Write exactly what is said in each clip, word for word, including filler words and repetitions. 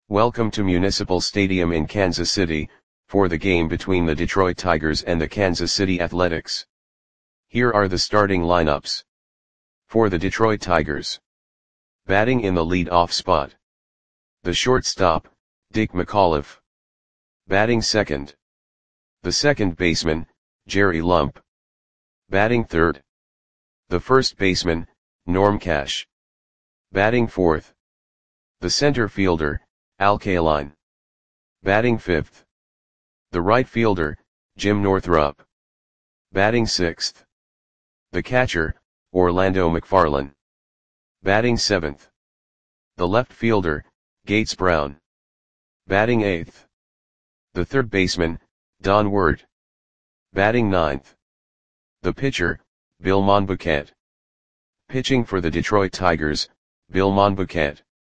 Welcome to Municipal Stadium in Kansas City, for the game between the Detroit Tigers and the Kansas City Athletics. Here are the starting lineups. For the Detroit Tigers. Batting in the lead-off spot. The shortstop, Dick McAuliffe. Batting second. The second baseman, Jerry Lump. Batting third. The first baseman, Norm Cash. Batting fourth. The center fielder, Al Kaline. Batting fifth. The right fielder, Jim Northrup. Batting sixth. The catcher, Orlando McFarland. Batting seventh. The left fielder, Gates Brown. Batting eighth. The third baseman, Don Ward. Batting ninth. The pitcher, Bill Monbouquet. Pitching for the Detroit Tigers, Bill Monbouquet.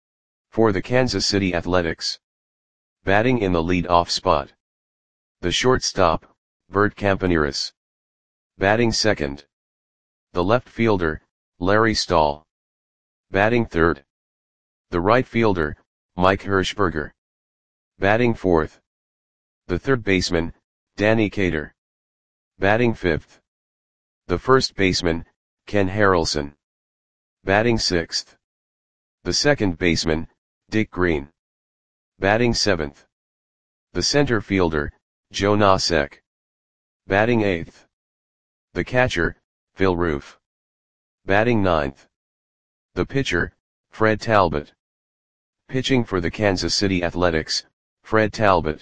For the Kansas City Athletics. Batting in the lead-off spot. The shortstop, Bert Campaneris. Batting second. The left fielder, Larry Stahl. Batting third. The right fielder, Mike Hirschberger. Batting fourth. The third baseman, Danny Cater. Batting fifth. The first baseman, Ken Harrelson. Batting sixth. The second baseman, Dick Green. Batting seventh. The center fielder, Joe Nosek. Batting eighth. The catcher, Phil Roof. Batting ninth. The pitcher, Fred Talbot. Pitching for the Kansas City Athletics, Fred Talbot.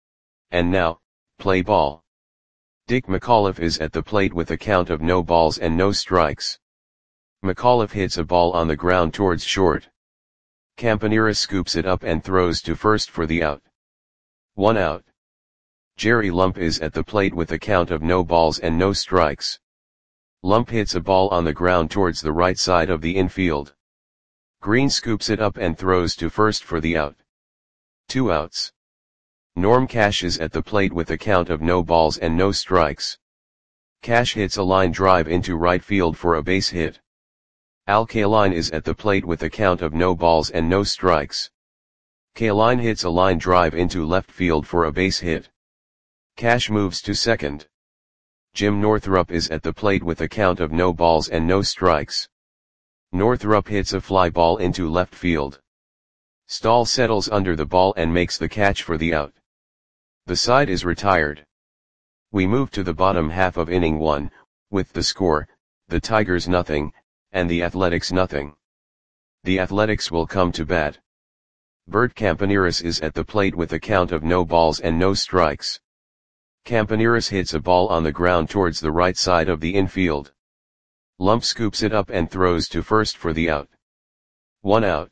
And now, play ball. Dick McAuliffe is at the plate with a count of no balls and no strikes. McAuliffe hits a ball on the ground towards short. Campaneris scoops it up and throws to first for the out. One out. Jerry Lump is at the plate with a count of no balls and no strikes. Lump hits a ball on the ground towards the right side of the infield. Green scoops it up and throws to first for the out. Two outs. Norm Cash is at the plate with a count of no balls and no strikes. Cash hits a line drive into right field for a base hit. Al Kaline is at the plate with a count of no balls and no strikes. Kaline hits a line drive into left field for a base hit. Cash moves to second. Jim Northrup is at the plate with a count of no balls and no strikes. Northrup hits a fly ball into left field. Stahl settles under the ball and makes the catch for the out. The side is retired. We move to the bottom half of inning one, with the score, the Tigers nothing, and the Athletics nothing. The Athletics will come to bat. Bert Campaneris is at the plate with a count of no balls and no strikes. Campaneris hits a ball on the ground towards the right side of the infield. Lump scoops it up and throws to first for the out. One out.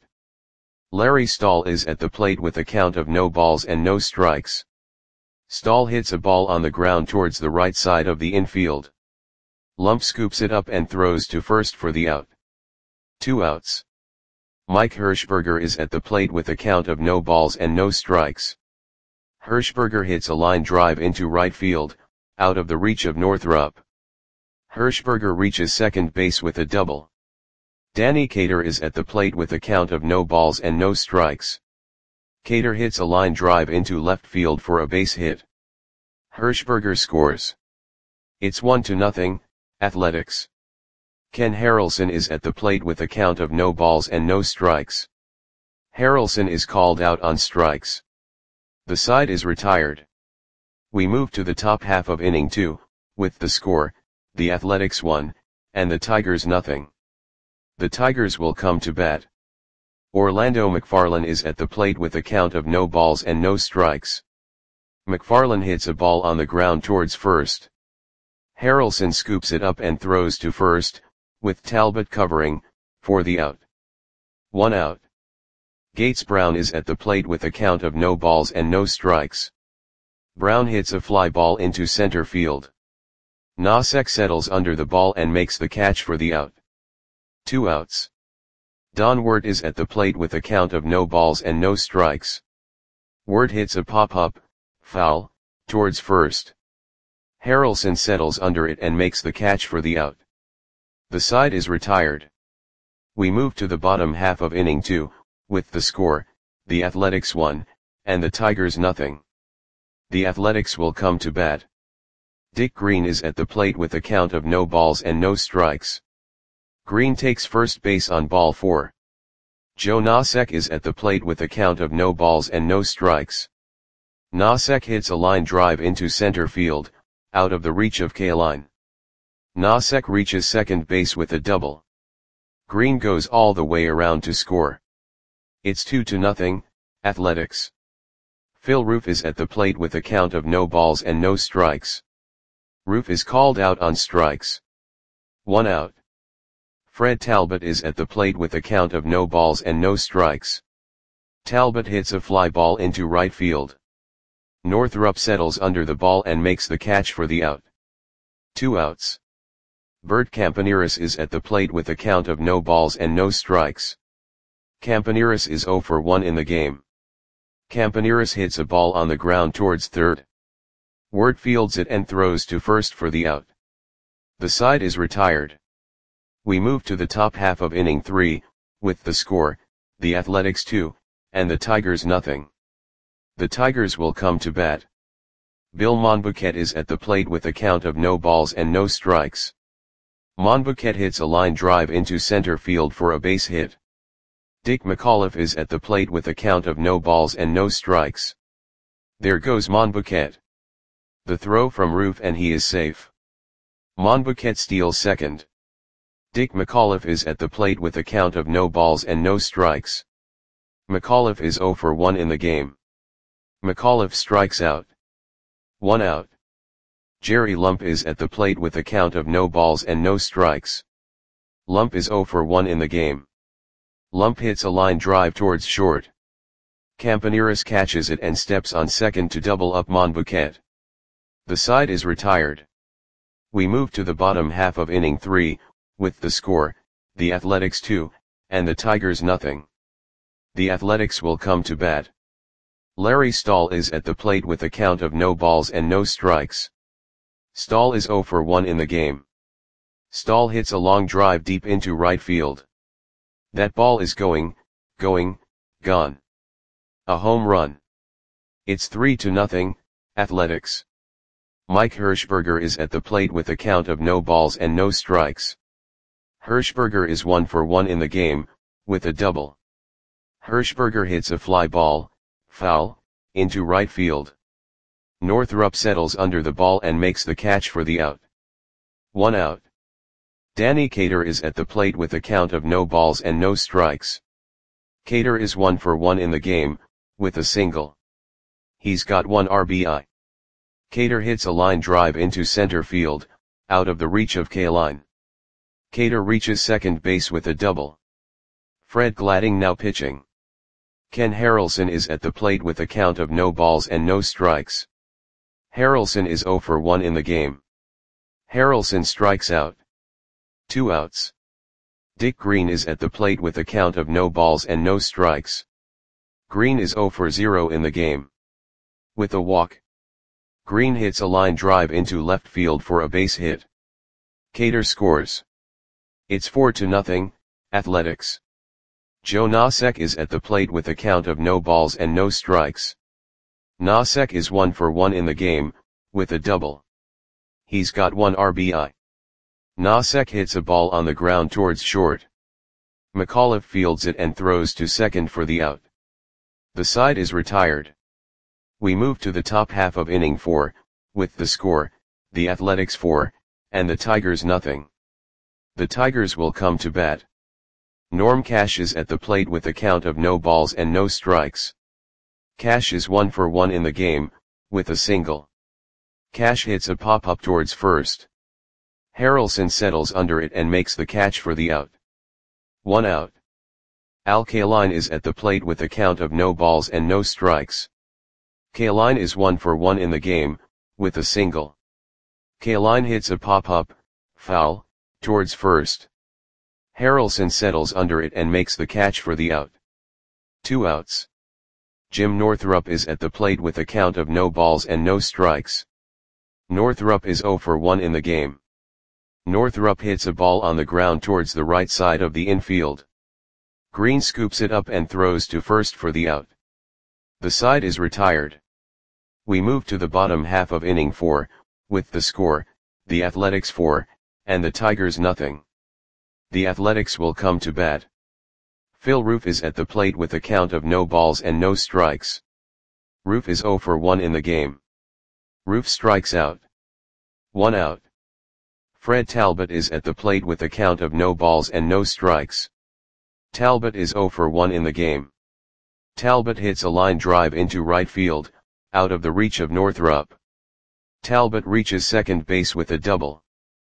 Larry Stahl is at the plate with a count of no balls and no strikes. Stahl hits a ball on the ground towards the right side of the infield. Lump scoops it up and throws to first for the out. Two outs. Mike Hirschberger is at the plate with a count of no balls and no strikes. Hirschberger hits a line drive into right field, out of the reach of Northrup. Hirschberger reaches second base with a double. Danny Cater is at the plate with a count of no balls and no strikes. Cater hits a line drive into left field for a base hit. Hirschberger scores. It's one to nothing, Athletics. Ken Harrelson is at the plate with a count of no balls and no strikes. Harrelson is called out on strikes. The side is retired. We move to the top half of inning two, with the score, the Athletics one, and the Tigers nothing. The Tigers will come to bat. Orlando McFarland is at the plate with a count of no balls and no strikes. McFarland hits a ball on the ground towards first. Harrelson scoops it up and throws to first, with Talbot covering, for the out. One out. Gates Brown is at the plate with a count of no balls and no strikes. Brown hits a fly ball into center field. Nosek settles under the ball and makes the catch for the out. Two outs. Don Ward is at the plate with a count of no balls and no strikes. Ward hits a pop-up, foul, towards first. Harrelson settles under it and makes the catch for the out. The side is retired. We move to the bottom half of inning two, with the score, the Athletics one, and the Tigers nothing. The Athletics will come to bat. Dick Green is at the plate with a count of no balls and no strikes. Green takes first base on ball four. Joe Nosek is at the plate with a count of no balls and no strikes. Nosek hits a line drive into center field, out of the reach of Kaline. Nosek reaches second base with a double. Green goes all the way around to score. It's two to nothing, Athletics. Phil Roof is at the plate with a count of no balls and no strikes. Roof is called out on strikes. One out. Fred Talbot is at the plate with a count of no balls and no strikes. Talbot hits a fly ball into right field. Northrup settles under the ball and makes the catch for the out. Two outs. Bert Campaneris is at the plate with a count of no balls and no strikes. Campaneris is zero for one in the game. Campaneris hits a ball on the ground towards third. Wirt fields it and throws to first for the out. The side is retired. We move to the top half of inning three, with the score, the Athletics two, and the Tigers nothing. The Tigers will come to bat. Bill Monbouquet is at the plate with a count of no balls and no strikes. Monbouquet hits a line drive into center field for a base hit. Dick McAuliffe is at the plate with a count of no balls and no strikes. There goes Monbouquet. The throw from Roof and he is safe. Monbouquet steals second. Dick McAuliffe is at the plate with a count of no balls and no strikes. McAuliffe is zero for one in the game. McAuliffe strikes out. One out. Jerry Lump is at the plate with a count of no balls and no strikes. Lump is zero for one in the game. Lump hits a line drive towards short. Campaneris catches it and steps on second to double up Monbouquet. The side is retired. We move to the bottom half of inning three, with the score, the Athletics two, and the Tigers nothing. The Athletics will come to bat. Larry Stahl is at the plate with a count of no balls and no strikes. Stahl is zero for one in the game. Stahl hits a long drive deep into right field. That ball is going, going, gone. A home run. It's three to nothing, Athletics. Mike Hirschberger is at the plate with a count of no balls and no strikes. Hirschberger is one for one in the game, with a double. Hirschberger hits a fly ball, foul, into right field. Northrup settles under the ball and makes the catch for the out. One out. Danny Cater is at the plate with a count of no balls and no strikes. Cater is one for one in the game, with a single. He's got one R B I. Cater hits a line drive into center field, out of the reach of Kaline. Cater reaches second base with a double. Fred Gladding now pitching. Ken Harrelson is at the plate with a count of no balls and no strikes. Harrelson is zero for one in the game. Harrelson strikes out. Two outs. Dick Green is at the plate with a count of no balls and no strikes. Green is zero for zero in the game. With a walk. Green hits a line drive into left field for a base hit. Cater scores. It's four to nothing, Athletics. Joe Nosek is at the plate with a count of no balls and no strikes. Nosek is one for one in the game, with a double. He's got one R B I. Nosek hits a ball on the ground towards short. McAuliffe fields it and throws to second for the out. The side is retired. We move to the top half of inning four, with the score, the Athletics four, and the Tigers nothing. The Tigers will come to bat. Norm Cash is at the plate with a count of no balls and no strikes. Cash is one for one in the game, with a single. Cash hits a pop-up towards first. Harrelson settles under it and makes the catch for the out. One out. Al Kaline is at the plate with a count of no balls and no strikes. Kaline is one for one in the game, with a single. Kaline hits a pop-up, foul, towards first. Harrelson settles under it and makes the catch for the out. Two outs. Jim Northrup is at the plate with a count of no balls and no strikes. Northrup is zero for one in the game. Northrup hits a ball on the ground towards the right side of the infield. Green scoops it up and throws to first for the out. The side is retired. We move to the bottom half of inning four, with the score, the Athletics four, and the Tigers nothing. The Athletics will come to bat. Phil Roof is at the plate with a count of no balls and no strikes. Roof is oh for one in the game. Roof strikes out. One out. Fred Talbot is at the plate with a count of no balls and no strikes. Talbot is oh for one in the game. Talbot hits a line drive into right field, out of the reach of Northrup. Talbot reaches second base with a double.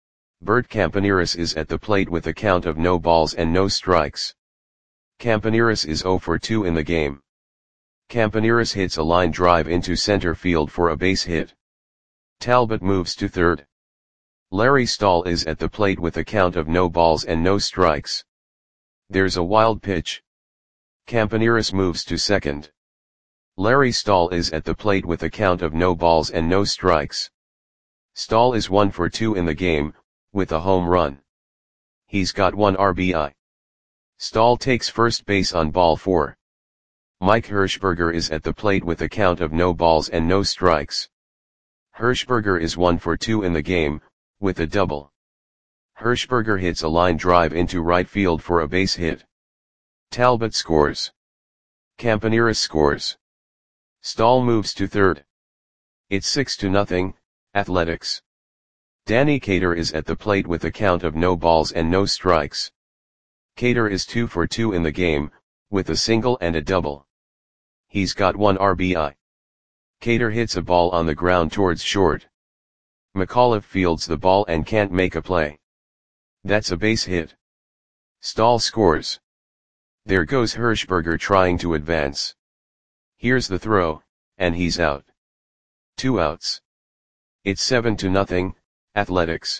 Bert Campaneris is at the plate with a count of no balls and no strikes. Campaneris is oh for two in the game. Campaneris hits a line drive into center field for a base hit. Talbot moves to third. Larry Stahl is at the plate with a count of no balls and no strikes. There's a wild pitch. Campaneris moves to second. Larry Stahl is at the plate with a count of no balls and no strikes. Stahl is one for two in the game, with a home run. He's got one R B I. Stahl takes first base on ball four. Mike Hirschberger is at the plate with a count of no balls and no strikes. Hirschberger is one for two in the game, with a double. Hirschberger hits a line drive into right field for a base hit. Talbot scores. Campaneris scores. Stahl moves to third. It's six to nothing, Athletics. Danny Cater is at the plate with a count of no balls and no strikes. Cater is two for two in the game, with a single and a double. He's got one R B I. Cater hits a ball on the ground towards short. McAuliffe fields the ball and can't make a play. That's a base hit. Stahl scores. There goes Hirschberger trying to advance. Here's the throw, and he's out. Two outs. It's seven to nothing, Athletics.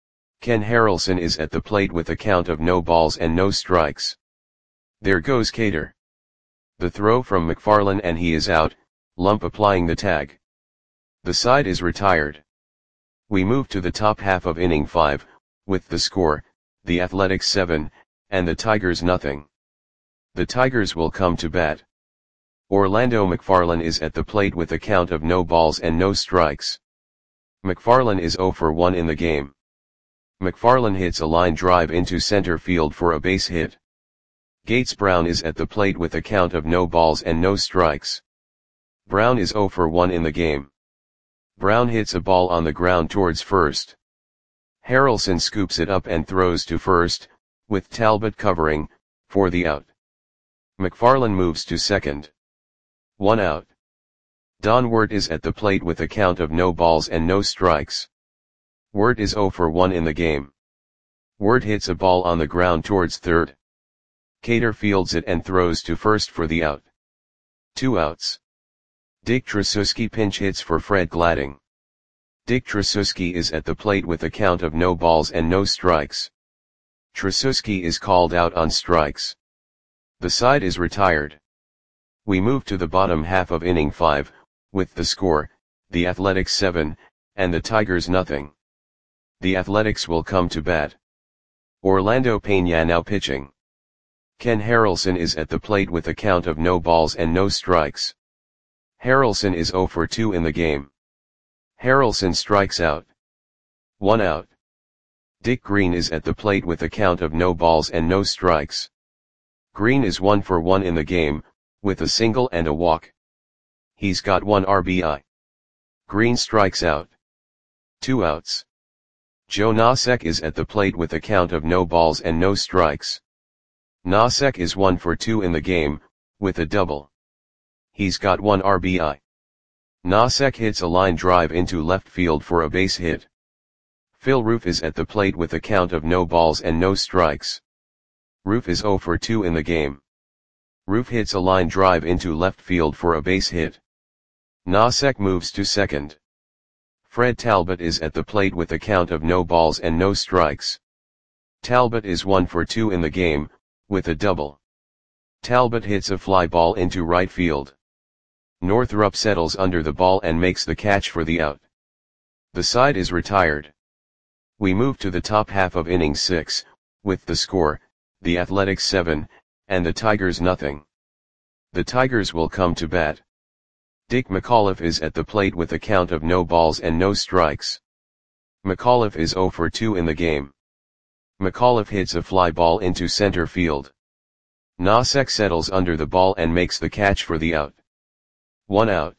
Ken Harrelson is at the plate with a count of no balls and no strikes. There goes Cater. The throw from McFarland and he is out, Lump applying the tag. The side is retired. We move to the top half of inning five, with the score, the Athletics seven, and the Tigers nothing. The Tigers will come to bat. Orlando McFarland is at the plate with a count of no balls and no strikes. McFarland is oh for one in the game. McFarland hits a line drive into center field for a base hit. Gates Brown is at the plate with a count of no balls and no strikes. Brown is oh for one in the game. Brown hits a ball on the ground towards first. Harrelson scoops it up and throws to first, with Talbot covering, for the out. McFarland moves to second. One out. Don Wirt is at the plate with a count of no balls and no strikes. Wirt is oh for one in the game. Wirt hits a ball on the ground towards third. Cater fields it and throws to first for the out. Two outs. Dick Tracewski pinch hits for Fred Gladding. Dick Tracewski is at the plate with a count of no balls and no strikes. Tracewski is called out on strikes. The side is retired. We move to the bottom half of inning five, with the score, the Athletics seven, and the Tigers nothing. The Athletics will come to bat. Orlando Peña now pitching. Ken Harrelson is at the plate with a count of no balls and no strikes. Harrelson is oh for two in the game. Harrelson strikes out. One out. Dick Green is at the plate with a count of no balls and no strikes. Green is one for one in the game, with a single and a walk. He's got one R B I. Green strikes out. Two outs. Joe Nosek is at the plate with a count of no balls and no strikes. Nosek is one for two in the game, with a double. He's got one R B I. Nosek hits a line drive into left field for a base hit. Phil Roof is at the plate with a count of no balls and no strikes. Roof is oh for two in the game. Roof hits a line drive into left field for a base hit. Nosek moves to second. Fred Talbot is at the plate with a count of no balls and no strikes. Talbot is one for two in the game, with a double. Talbot hits a fly ball into right field. Northrup settles under the ball and makes the catch for the out. The side is retired. We move to the top half of inning six, with the score, the Athletics seven, and the Tigers nothing. The Tigers will come to bat. Dick McAuliffe is at the plate with a count of no balls and no strikes. McAuliffe is zero for two in the game. McAuliffe hits a fly ball into center field. Nosek settles under the ball and makes the catch for the out. One out.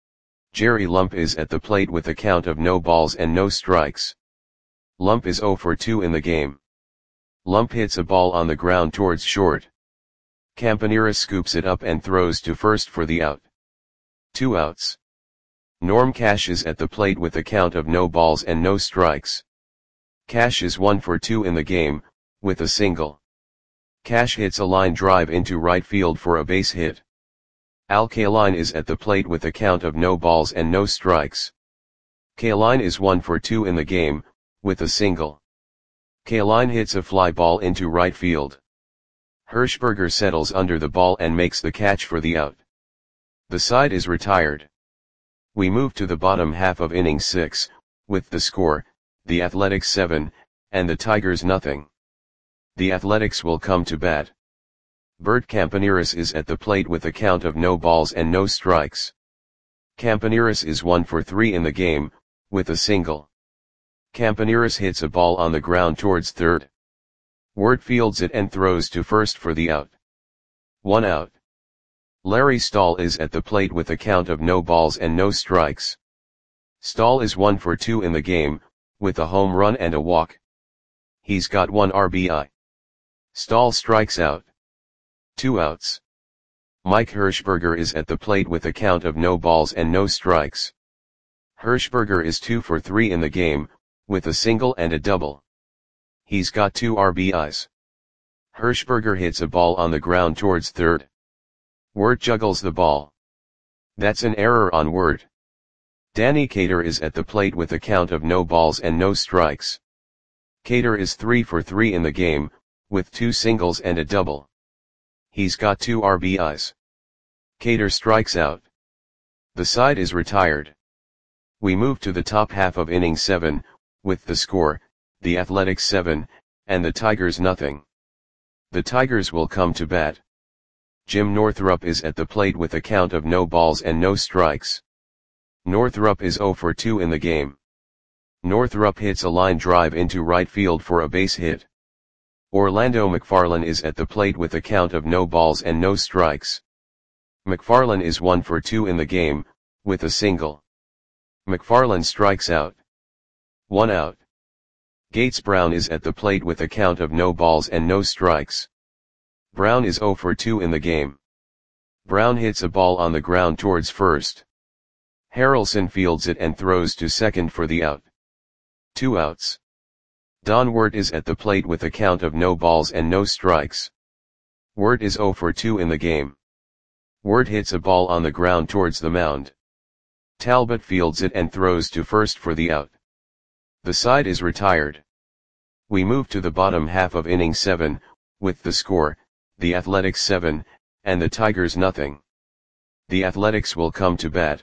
Jerry Lump is at the plate with a count of no balls and no strikes. Lump is zero for two in the game. Lump hits a ball on the ground towards short. Campaneris scoops it up and throws to first for the out. Two outs. Norm Cash is at the plate with a count of no balls and no strikes. Cash is one for two in the game, with a single. Cash hits a line drive into right field for a base hit. Al Kaline is at the plate with a count of no balls and no strikes. Kaline is one for two in the game, with a single. Kaline hits a fly ball into right field. Hirschberger settles under the ball and makes the catch for the out. The side is retired. We move to the bottom half of inning six, with the score, the Athletics seven, and the Tigers nothing. The Athletics will come to bat. Bert Campaneris is at the plate with a count of no balls and no strikes. Campaneris is one for three in the game, with a single. Campaneris hits a ball on the ground towards third. Wirt fields it and throws to first for the out. One out. Larry Stahl is at the plate with a count of no balls and no strikes. Stahl is one for two in the game, with a home run and a walk. He's got one R B I. Stahl strikes out. Two outs. Mike Hirschberger is at the plate with a count of no balls and no strikes. Hirschberger is two for three in the game, with a single and a double. He's got two R B Is. Hirschberger hits a ball on the ground towards third. Wirt juggles the ball. That's an error on Wirt. Danny Cater is at the plate with a count of no balls and no strikes. Cater is three for three in the game, with two singles and a double. He's got two R B Is. Cater strikes out. The side is retired. We move to the top half of inning seven, with the score, the Athletics seven, and the Tigers nothing. The Tigers will come to bat. Jim Northrup is at the plate with a count of no balls and no strikes. Northrup is zero for two in the game. Northrup hits a line drive into right field for a base hit. Orlando McFarlane is at the plate with a count of no balls and no strikes. McFarlane is one for two in the game, with a single. McFarlane strikes out. One out. Gates Brown is at the plate with a count of no balls and no strikes. Brown is zero for two in the game. Brown hits a ball on the ground towards first. Harrelson fields it and throws to second for the out. Two outs. Don Wirt is at the plate with a count of no balls and no strikes. Wirt is zero for two in the game. Wirt hits a ball on the ground towards the mound. Talbot fields it and throws to first for the out. The side is retired. We move to the bottom half of inning seven, with the score, the Athletics seven, and the Tigers nothing. The Athletics will come to bat.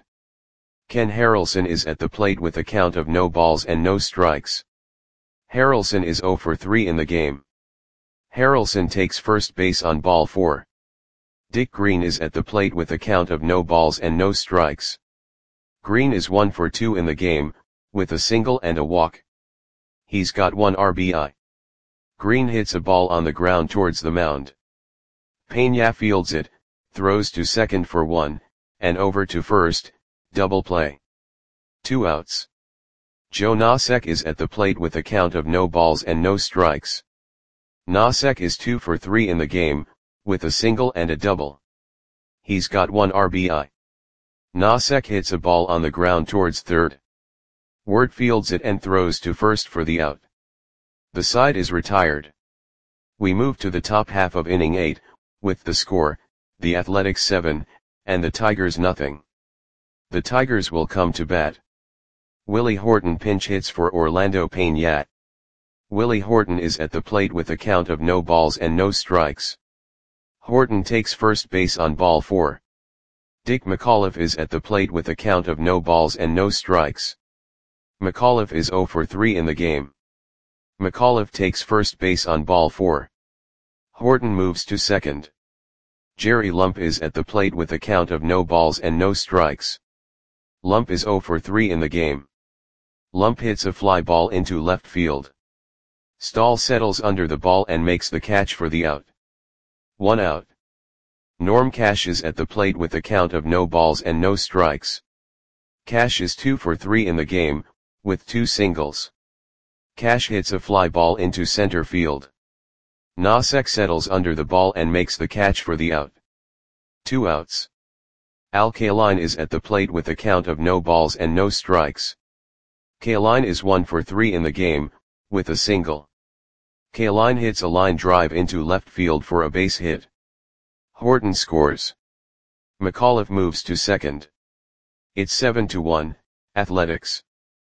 Ken Harrelson is at the plate with a count of no balls and no strikes. Harrelson is zero for three in the game. Harrelson takes first base on ball four. Dick Green is at the plate with a count of no balls and no strikes. Green is one for two in the game, with a single and a walk. He's got one R B I. Green hits a ball on the ground towards the mound. Peña fields it, throws to second for one, and over to first, double play. Two outs. Joe Nosek is at the plate with a count of no balls and no strikes. Nosek is two for three in the game, with a single and a double. He's got one R B I. Nosek hits a ball on the ground towards third. Wirt fields it and throws to first for the out. The side is retired. We move to the top half of inning eight, with the score, the Athletics seven, and the Tigers nothing. The Tigers will come to bat. Willie Horton pinch hits for Orlando Peña. Willie Horton is at the plate with a count of no balls and no strikes. Horton takes first base on ball four. Dick McAuliffe is at the plate with a count of no balls and no strikes. McAuliffe is zero for three in the game. McAuliffe takes first base on ball four. Horton moves to second. Jerry Lump is at the plate with a count of no balls and no strikes. Lump is zero for three in the game. Lump hits a fly ball into left field. Stahl settles under the ball and makes the catch for the out. One out. Norm cashes at the plate with a count of no balls and no strikes. Cash is two for three in the game, with two singles. Cash hits a fly ball into center field. Nosek settles under the ball and makes the catch for the out. Two outs. Al Kaline is at the plate with a count of no balls and no strikes. Kaline is one for three in the game, with a single. Kaline hits a line drive into left field for a base hit. Horton scores. McAuliffe moves to second. It's seven to one, Athletics.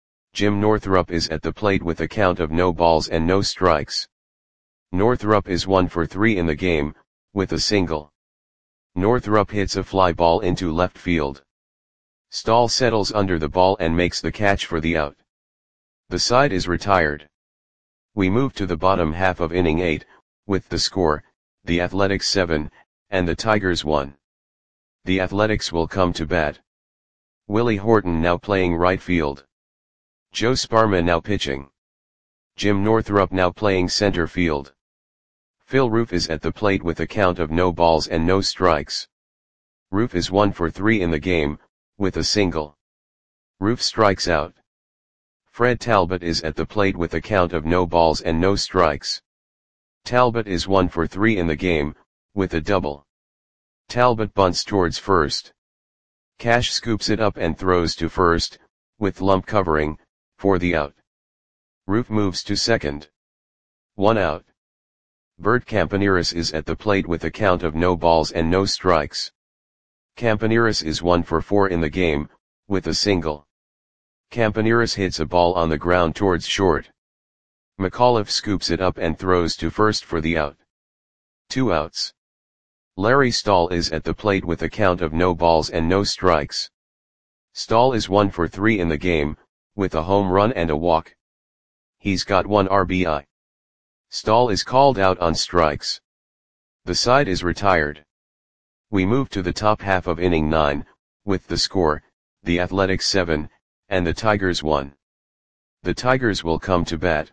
Jim Northrup is at the plate with a count of no balls and no strikes. Northrup is one for three in the game, with a single. Northrup hits a fly ball into left field. Stahl settles under the ball and makes the catch for the out. The side is retired. We move to the bottom half of inning eight, with the score, the Athletics seven, and the Tigers one. The Athletics will come to bat. Willie Horton now playing right field. Joe Sparma now pitching. Jim Northrup now playing center field. Phil Roof is at the plate with a count of no balls and no strikes. Roof is one for three in the game, with a single. Roof strikes out. Fred Talbot is at the plate with a count of no balls and no strikes. Talbot is one for three in the game, with a double. Talbot bunts towards first. Cash scoops it up and throws to first, with Lump covering, for the out. Roof moves to second. One out. Bert Campaneris is at the plate with a count of no balls and no strikes. Campaneris is one for four in the game, with a single. Campaneris hits a ball on the ground towards short. McAuliffe scoops it up and throws to first for the out. Two outs. Larry Stahl is at the plate with a count of no balls and no strikes. Stahl is one for three in the game, with a home run and a walk. He's got one R B I. Stahl is called out on strikes. The side is retired. We move to the top half of inning nine, with the score, the Athletics seven, and the Tigers one. The Tigers will come to bat.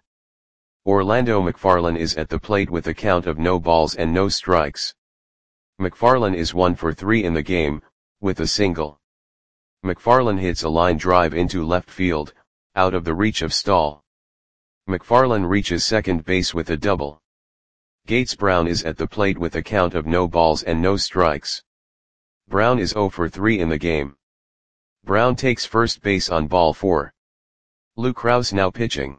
Orlando McFarlane is at the plate with a count of no balls and no strikes. McFarlane is one for three in the game, with a single. McFarlane hits a line drive into left field, out of the reach of Stahl. McFarlane reaches second base with a double. Gates Brown is at the plate with a count of no balls and no strikes. Brown is zero for three in the game. Brown takes first base on ball four. Lou Krause now pitching.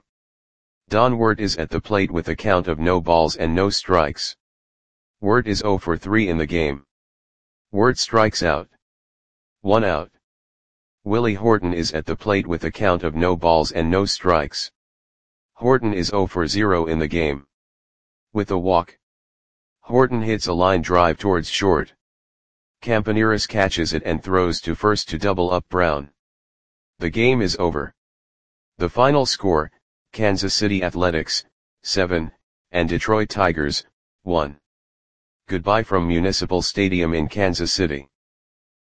Don Wirt is at the plate with a count of no balls and no strikes. Wirt is zero for three in the game. Wirt strikes out. One out. Willie Horton is at the plate with a count of no balls and no strikes. Horton is zero for zero in the game. With a walk. Horton hits a line drive towards short. Campaneris catches it and throws to first to double up Brown. The game is over. The final score, Kansas City Athletics, seven, and Detroit Tigers, one. Goodbye from Municipal Stadium in Kansas City.